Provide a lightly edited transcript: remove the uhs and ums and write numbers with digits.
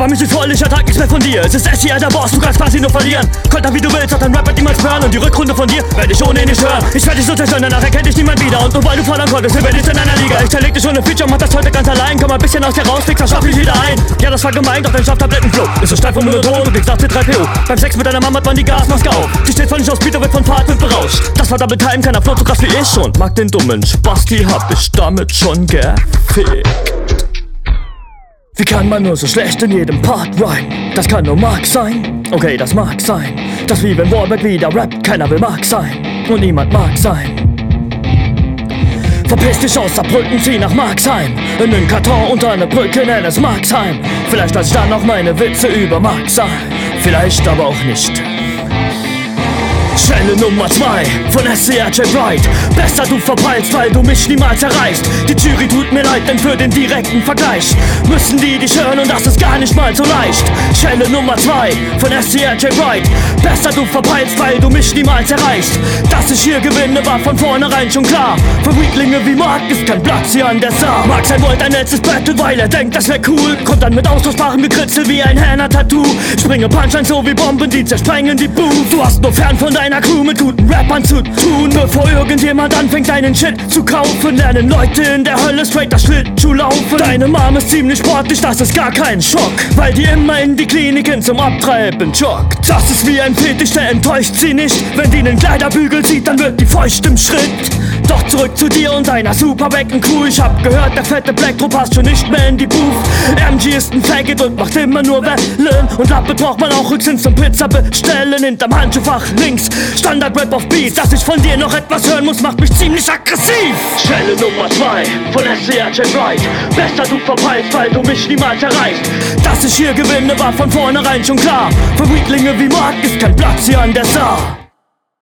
Aber mir ist voll, ich ertrag nichts mehr von dir. Es ist SCR der Boss, du kannst quasi nur verlieren. Konter wie du willst, doch dein Rap wird niemals hören. Und die Rückrunde von dir werde ich ohne ihn nicht hören. Ich werde dich so zerstören, danach erkennt dich niemand wieder. Und nur weil du fordern konntest, werde ich in einer Liga. Ich zerleg dich ohne Feature, mach das heute ganz allein. Komm mal ein bisschen aus dir raus, Fixer, schaff mich wieder ein. Ja, das war gemein, doch dein Schlaftablettenflow ist so steif und monoton, du kriegst nach C3PO. Beim Sex mit deiner Mama hat man die Gasmaske auf. Sie steht voll nicht aus Peter, wird von Fahrt mit berauscht. Das war Double Time, keiner Flow so krass wie ich schon. Mag den dummen Spasti, hab ich damit schon gefickt. Wie kann man nur so schlecht in jedem Part rhyme? Das kann nur Mark sein. Okay, das mag sein. Das wie wenn Warbeck wieder rappt, keiner will Mark sein. Und niemand mag sein. Verpiss dich aus Saarbrücken, zieh nach Marxheim. In nen Karton unter eine Brücke, nenn es Marxheim. Vielleicht lass ich dann noch meine Witze über Marx sein. Vielleicht aber auch nicht. Stelle Nummer 2 von SCR J Bright. Besser du verpeilst, weil du mich niemals erreichst. Die Jury tut mir leid, denn für den direkten Vergleich müssen die dich hören und das ist gar nicht mal so leicht. Stelle Nummer 2 von SCR J Bright. Besser du verpeilst, weil du mich niemals erreichst. Dass ich hier gewinne, war von vornherein schon klar. Für Weaklinge wie Mark ist kein Platz hier an der Saar. Mark sein wollte ein letztes Battle, weil er denkt, das wär cool. Kommt dann mit austauschbarem Gekritzel wie ein Henna-Tattoo. Springe Punchlines so wie Bomben, die zersprengen die Booth. Du hast nur fern von deiner Crew mit guten Rappern zu tun. Bevor irgendjemand anfängt deinen Shit zu kaufen, lernen Leute in der Hölle straight das Schlittschuh laufen. Deine Mom ist ziemlich sportlich, das ist gar kein Schock, weil die immer in die Kliniken zum Abtreiben joggt. Das ist wie ein Fetisch, der enttäuscht sie nicht. Wenn die nen Kleiderbügel sieht, dann wird die feucht im Schritt. Doch zurück zu dir und deiner Superbecken-Crew. Ich hab gehört, der fette Black passt schon nicht mehr in die Booth. MG ist ein Faggot und macht immer nur Wellen. Und Lappe braucht man auch rückwärts zum Pizza bestellen. Hinterm Handschuhfach links, Standard-Rap auf Beat. Dass ich von dir noch etwas hören muss, macht mich ziemlich aggressiv. Stelle Nummer 2 von SCR J Bright. Besser du verpeilst, weil du mich niemals erreichst. Dass ich hier gewinne, war von vornherein schon klar. Für Weaklinge wie Mark ist kein Platz hier an der Saar.